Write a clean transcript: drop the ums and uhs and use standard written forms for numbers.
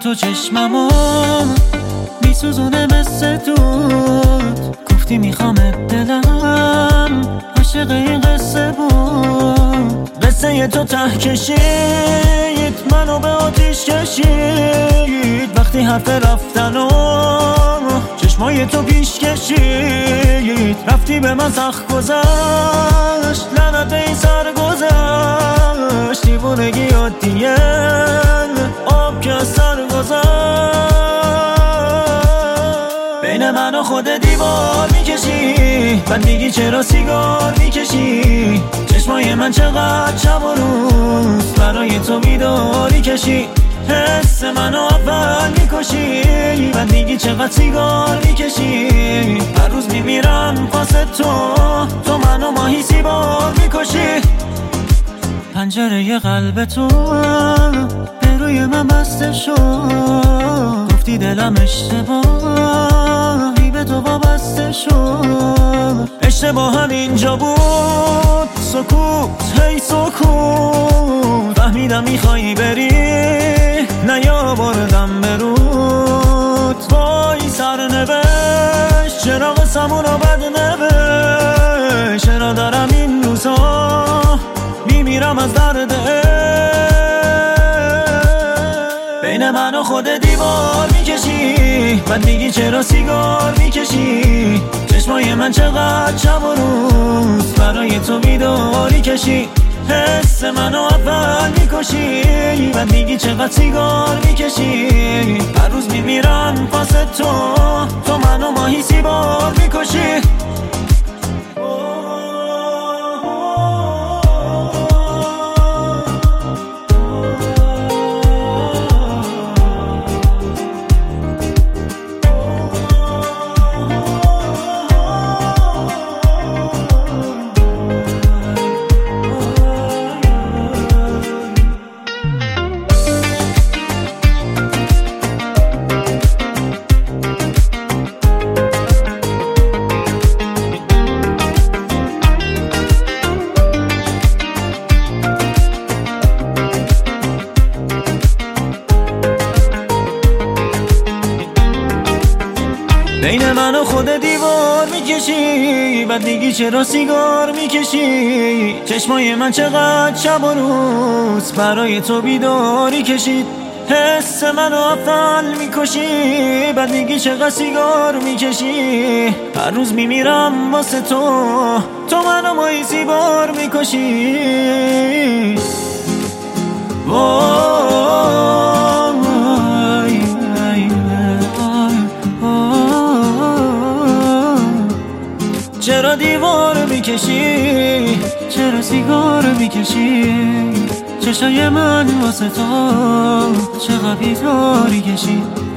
تو چشممو میسوزونه مثل دود. گفتی میخوامت دلم عاشق این قصه بود. قصه تو ته کشید منو به آتیش کشید. وقتی حرف رفتن و چشمای تو پیش کشید. رفتی به من سخت گذشت لعنت به این سر گذشت. دیوونگی عادیه آب که از سر گذشت. بین من و خود دیوار میکشی بعد میگی چرا سیگار میکشی. چشمای من چقدر شب و روز برای تو بیداری کشی. حس منو اول میکشی بعد میگی چقدر سیگار میکشی. هر روز میمیرم واسه تو منو ماهی سیبار میکشی. پنجره قلب تو به روی من بسته شد. گفتی دلم اشتباهی به تو وابسته شد. اشتباه هم اینجا بود سکوت هی سکوت. فهمیدم میخوایی بری نیاوردم به رود. وای سرنوشت چرا قسمون رو بد نوشت. چرا دارم این روزا میمیرم از درد بین من و خود دیوار میکشی بعد میگی چرا سیگار میکشی. چشمای من چقدر شب و روز برای تو بیداری کشی. حس منو اول میکشی بعد میگی چقدر سیگار میکشی. هر روز میمیرم واسه تو منو ماهی سیبار میکشی. بین من و خود دیوار میکشی بعد میگی چرا سیگار میکشی. چشمای من چقدر شب و روز برای تو بیداری کشید. حس منو اول میکشی بعد میگی چقدر سیگار میکشی. هر روز میمیرم واسه تو منو ماهی سیبار میکشی. چرا دیوار میکشی چرا سیگار میکشی. چشای من واسه تو چقدر بیداری کشی.